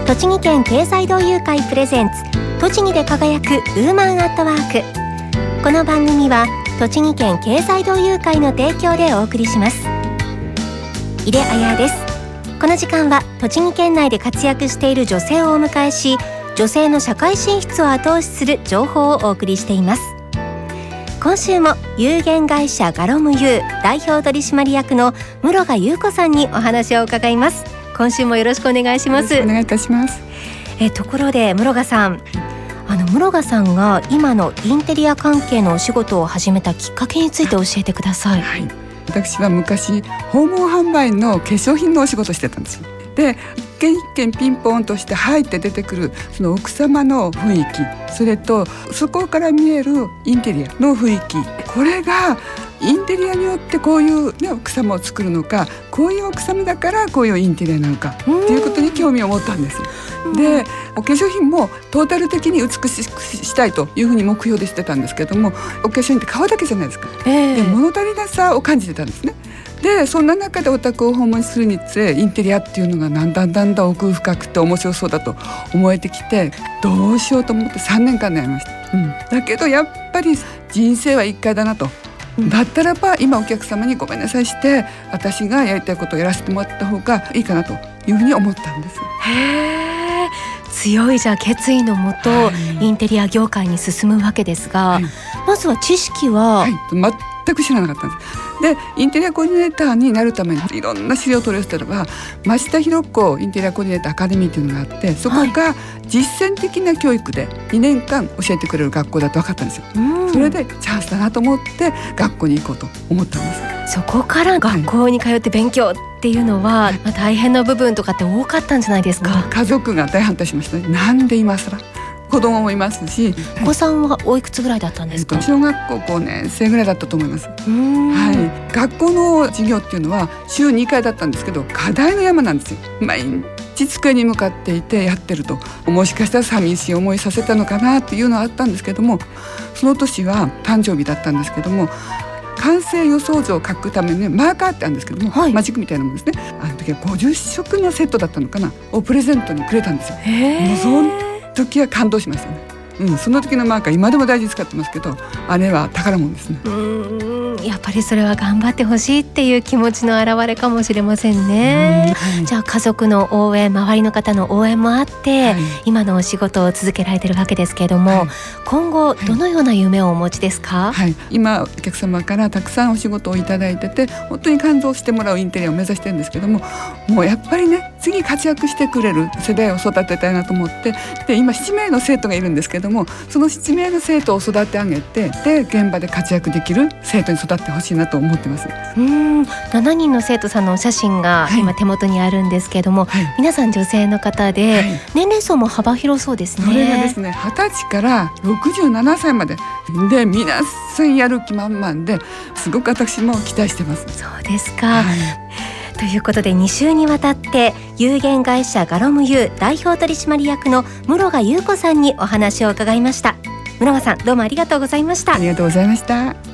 栃木県経済同友会プレゼンツ栃木で輝くウーマンアットワーク。この番組は栃木県経済同友会の提供でお送りします。井出彩です。この時間は栃木県内で活躍している女性をお迎えし、女性の社会進出を後押しする情報をお送りしています。今週も有限会社ガロムユー代表取締役の室賀優子さんにお話を伺います。今週もよろしくお願いします。 よろしくお願いいたします。 ところで室賀さん、室賀さんが今のインテリア関係のお仕事を始めたきっかけについて教えてください。 はい、私は昔訪問販売の化粧品のお仕事をしてたんです。で、一軒一軒ピンポンとして入って出てくるその奥様の雰囲気、それとそこから見えるインテリアの雰囲気、これがインテリアによってこういう、奥様を作るのか、こういう奥様だからこういうインテリアなのかっていうことに興味を持ったんです。で、お化粧品もトータル的に美しくしたいというふうに目標でしてたんですけども、お化粧品って顔だけじゃないですか。で、物足りなさを感じてたんですね。で、そんな中でお宅を訪問するにつれ、インテリアっていうのがだんだん奥深くて面白そうだと思えてきて、どうしようと思って3年間悩みました。だけどやっぱり人生は1回だなと。だったらば今お客様にごめんなさいして私がやりたいことをやらせてもらった方がいいかなというふうに思ったんです。 へー、強いじゃあ決意のもと、インテリア業界に進むわけですが、まずは知識は、 全く知らなかったんです。で、インテリアコーディネーターになるためにいろんな資料を取り寄せたらば、増田博子インテリアコーディネーターアカデミーというのがあって、そこが実践的な教育で2年間教えてくれる学校だと分かったんですよ。それでチャンスだなと思って学校に行こうと思ったんです。 そこから学校に通って勉強っていうのは、大変な部分とかって多かったんじゃないですか？ 家族が大反対しましたね。なんで今更、子供もいますし。 お子さんはおいくつぐらいだったんですか？ 小学校5年生ぐらいだったと思います。学校の授業っていうのは週2回だったんですけど、課題の山なんですよ。毎日机に向かっていてやってると、もしかしたら寂しい思いさせたのかなっていうのはあったんですけども、その年は誕生日だったんですけども、完成予想図を書くためにマーカーってあるんですけども、マジックみたいなものですね。あの時は50色のセットだったのかなをプレゼントにくれたんですよ。もうその時は感動しましたね。その時のマーカー今でも大事に使ってますけど、あれは宝物ですね。 やっぱりそれは頑張ってほしいっていう気持ちの表れかもしれませんね。じゃあ家族の応援、周りの方の応援もあって、今のお仕事を続けられてるわけですけれども、今後どのような夢をお持ちですか？ 今お客様からたくさんお仕事をいただいてて、本当に感動してもらうインテリアを目指してるんですけども、もうやっぱりね、次活躍してくれる世代を育てたいなと思って、で今7名の生徒がいるんですけども、その7名の生徒を育て上げて、で現場で活躍できる生徒に育ってほしいなと思ってます。 7人の生徒さんのお写真が今手元にあるんですけれども、皆さん女性の方で、年齢層も幅広そうですね。 それがですね、20歳から67歳までで、皆さんやる気満々で、すごく私も期待してます。 そうですか。ということで2週にわたって有限会社ガロムユー代表取締役の室賀優子さんにお話を伺いました。室賀さん、どうもありがとうございました。 ありがとうございました。